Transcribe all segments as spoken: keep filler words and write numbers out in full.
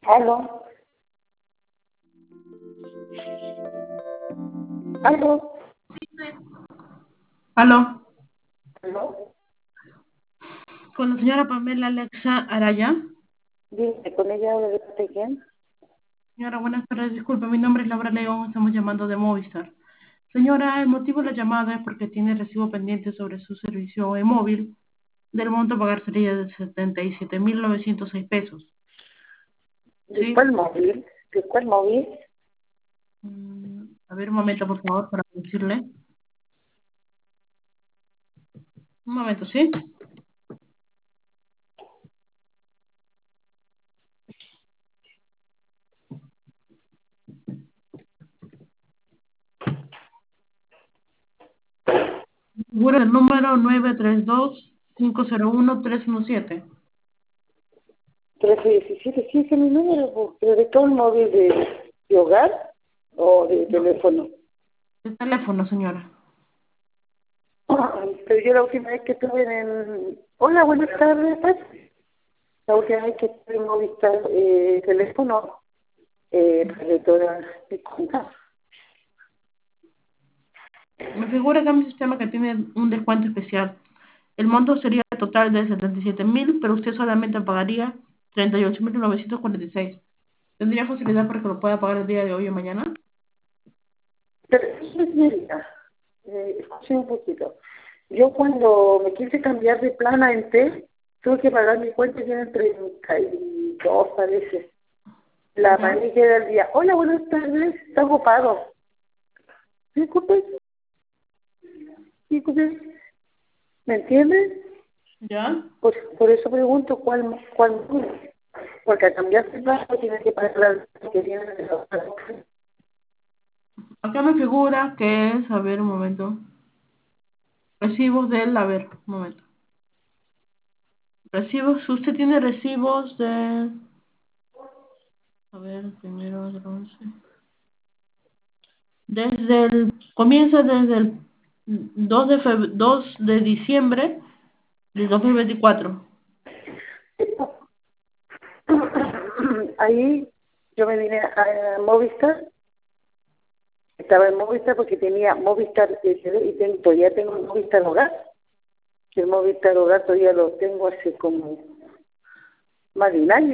Aló, aló, Aló, aló. con la señora Pamela Alexa Araya. Dime, ¿con ella hablo de parte de quién? Señora, buenas tardes. Disculpe, mi nombre es Laura León. Estamos llamando de Movistar. Señora, el motivo de la llamada es porque tiene recibo pendiente sobre su servicio de móvil. Del monto a pagar sería de setenta y siete mil novecientos seis pesos. ¿De ¿Sí? cuál móvil? ¿De cuál móvil? Mm, a ver, un momento, por favor, para decirle. Un momento, ¿sí? Seguro el número nueve tres dos cinco cero uno tres uno siete. trece diecisiete, sí, ese es mi número, pues, pero ¿de todo el móvil de, de hogar o de No, teléfono? el teléfono, señora. Pero yo la última vez que estuve en el... Hola, buenas tardes, pues. La última vez que estuve en Movistar eh, teléfono, eh, pagué todas mis cuentas. Me figura acá en mi sistema que tiene un descuento especial. El monto sería total de setenta y siete mil, pero usted solamente pagaría treinta y ocho mil novecientos cuarenta y seis. ¿Tendría facilidad para que lo pueda pagar el día de hoy o mañana? Pero, señorita, eh, escuche un poquito. Yo cuando me quise cambiar de plan a Entel, tuve que pagar mi cuenta que eran treinta y dos parece. La ¿Ya? pagué que era el día. Hola, buenas tardes, está ocupado. Disculpe, disculpe, ¿me entiendes? ¿Ya? Por, por eso pregunto cuál, cuál número. Porque al cambiar de plan tienes que pagar la que tiene de los- Acá me figura que es, a ver, un momento. Recibos del, a ver, un momento. Recibos, usted tiene recibos de, a ver, primero del once. Desde el, comienza desde el dos de feb- dos de diciembre del dos mil veinticuatro. Ahí yo me vine a Movistar. Estaba en Movistar porque tenía Movistar S D y tengo, todavía tengo el Movistar Hogar. El Movistar Hogar todavía lo tengo hace como más de un año.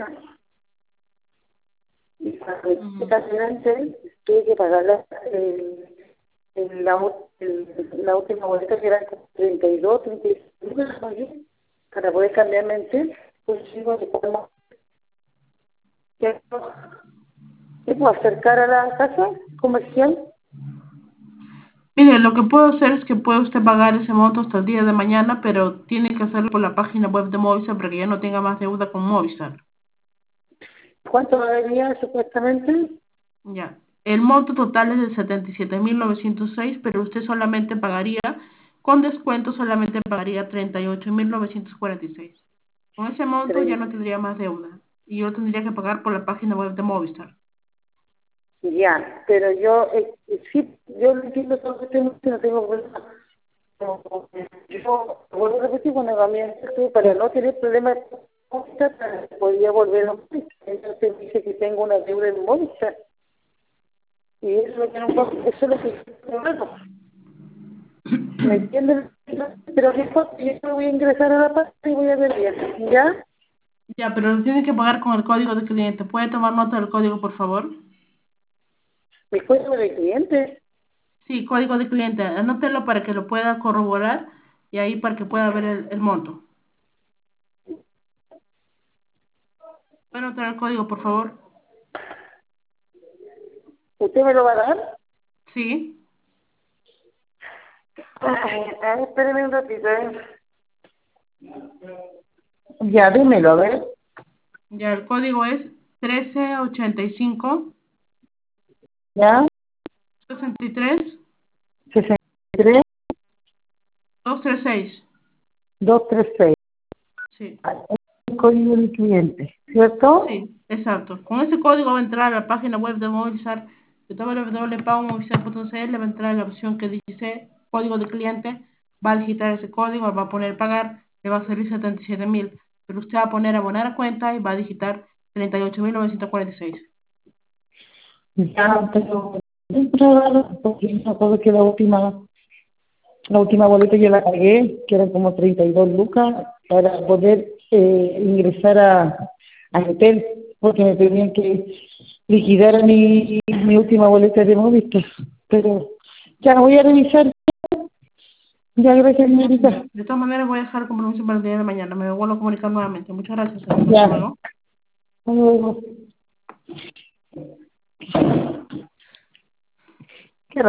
Y cuando Ujú. empecé adelante tuve que pagar la, el, el, la, u- el- la última boleta que era como treinta y dos, treinta y cinco, la pagué para poder cambiarme en Tel. Pues sigo de cómo ¿qué puedo acercar a la casa comercial? Mire, lo que puedo hacer es que puede usted pagar ese monto hasta el día de mañana, pero tiene que hacerlo por la página web de Movistar para que ya no tenga más deuda con Movistar. ¿Cuánto valdría supuestamente? Ya. El monto total es de setenta y siete mil novecientos seis, pero usted solamente pagaría, con descuento solamente pagaría treinta y ocho mil novecientos cuarenta y seis. Con ese monto ya no tendría más deuda y yo tendría que pagar por la página web de Movistar. Ya, pero yo, eh, eh, sí, yo lo entiendo todo lo que estoy diciendo, no tengo problema. Pero, eh, yo, vuelvo a repetir, cuando cambié esto, para no tener problemas con Movistar, podía volver a Movistar. Entonces dice que tengo una deuda en Movistar. Y eso es lo que no puedo, eso es lo que problema. ¿Me entienden? Pero después yo voy a ingresar a la página y voy a ver bien. ¿Ya? Ya, pero lo tiene que pagar con el código de cliente. ¿Puede tomar nota del código, por favor? Mi código de cliente. Sí, código de cliente. Anótelo para que lo pueda corroborar y ahí para que pueda ver el, el monto. ¿Puede anotar el código, por favor? ¿Usted me lo va a dar? Sí. Ay, ay, espéreme un ratito, ¿eh? Ya, dímelo, a ver. Ya, el código es trece ochenta y cinco ¿Ya? sesenta y tres sesenta y tres, doscientos treinta y seis. doscientos treinta y seis. Sí, El código del cliente, ¿cierto? sí, exacto. Con ese código va a entrar a la página web de Movistar, de w w w punto pago movistar punto c l, va a entrar en la opción que dice código de cliente, va a digitar ese código, va a poner pagar, le va a salir setenta y siete mil, pero usted va a poner abonar a cuenta y va a digitar treinta y ocho mil novecientos cuarenta y seis. Ya, pero es raro, porque me acuerdo que la última, la última boleta yo la pagué, que eran como treinta y dos lucas, para poder eh, ingresar a, al hotel, porque me pedían que liquidara mi, mi última boleta de Movistar. Pero ya voy a revisar. Ya, gracias, señorita. De todas maneras, voy a dejar el compromiso para el día de mañana. Me vuelvo a comunicar nuevamente. Muchas gracias, señor. Hasta Ya, luego. hasta luego.